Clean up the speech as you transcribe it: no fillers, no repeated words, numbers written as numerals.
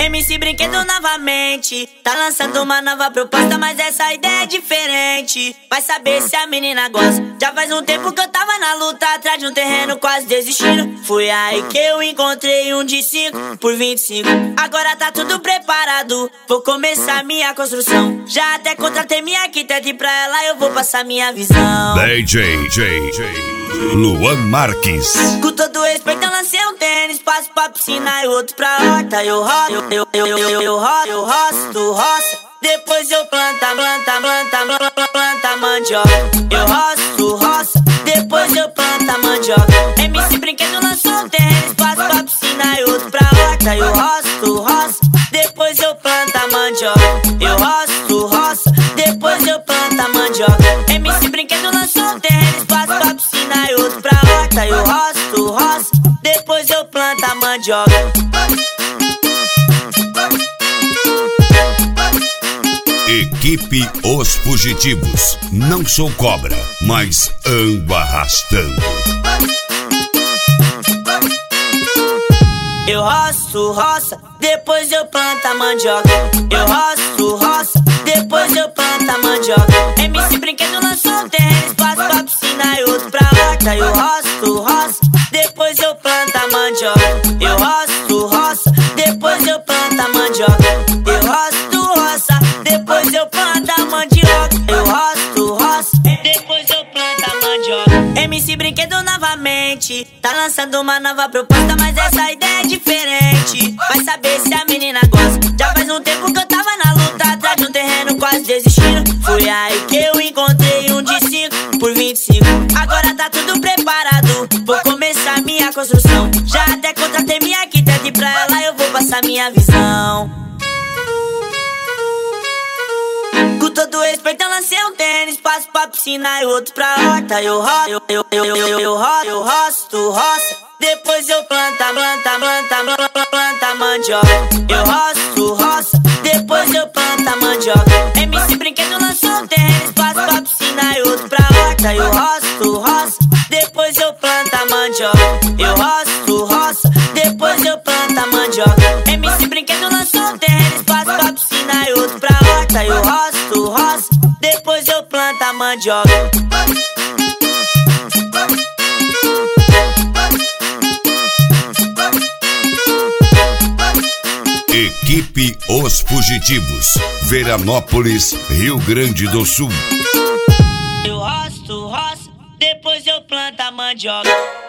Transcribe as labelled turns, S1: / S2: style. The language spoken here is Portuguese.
S1: MC Brinquedo novamente tá lançando uma nova proposta, mas essa ideia é diferente. Vai saber se a menina gosta. Já faz um tempo que eu tava na luta, atrás de um terreno quase desistindo. Foi aí que eu encontrei um de 5 por 25. Agora tá tudo preparado, vou começar minha construção. Já até contratei minha arquiteta e pra ela eu vou passar minha visão.
S2: DJ Luan Marques.
S1: Com todo respeito eu lancei um tênis, passo pra piscina e outro pra horta. Eu roço, roça. Depois eu planta mandioca. Eu roço, depois eu planta mandioca. MC Brinquedo lançou um tênis, passo pra piscina e outro pra horta. Eu roço, depois eu planta mandioca. Eu roço, depois eu planta mandioca. MC Brinquedo lançou um tênis, passo pra piscina e outro pra horta. Eu roço, depois eu planta mandioca.
S2: Equipe Os Fugitivos. Não sou cobra, mas ando arrastando.
S1: Eu roça, depois eu planta mandioca. Eu roço, depois eu planta mandioca. MC Brinquedo lançou um tênis, passo pra piscina e outro pra horta. Eu roço, depois eu planta mandioca. Eu roço, depois eu planta mandioca. Eu roço, depois eu planta mandioca. Eu roço, depois eu planta mandioca. MC Brinquedo novamente tá lançando uma nova proposta, mas essa ideia é diferente. Vai saber se a menina gosta. Já faz um tempo que eu tava na luta, atrás de um terreno quase desistindo. Foi aí que eu encontrei um de 5 por 25. Agora tá tudo preparado, vou começar minha construção. Já até contratei minha arquiteta e pra ela eu vou passar minha visão. Com todo respeito eu lancei um tênis, passo pra piscina e outro pra horta. Eu roço, depois eu planta mandioca. Eu roço, depois eu planta mandioca. MC Brinquedo lançou um tênis, passo pra piscina e outro pra horta. Eu roço, depois eu planta mandioca. Eu roço, depois eu planta mandioca. MC Brinquedo lançou um tênis, passo pra piscina e outro pra horta. Eu roço, depois eu planta mandioca.
S2: Equipe Os Fugitivos. Veranópolis, Rio Grande do Sul.
S1: Eu roço, depois eu planta mandioca.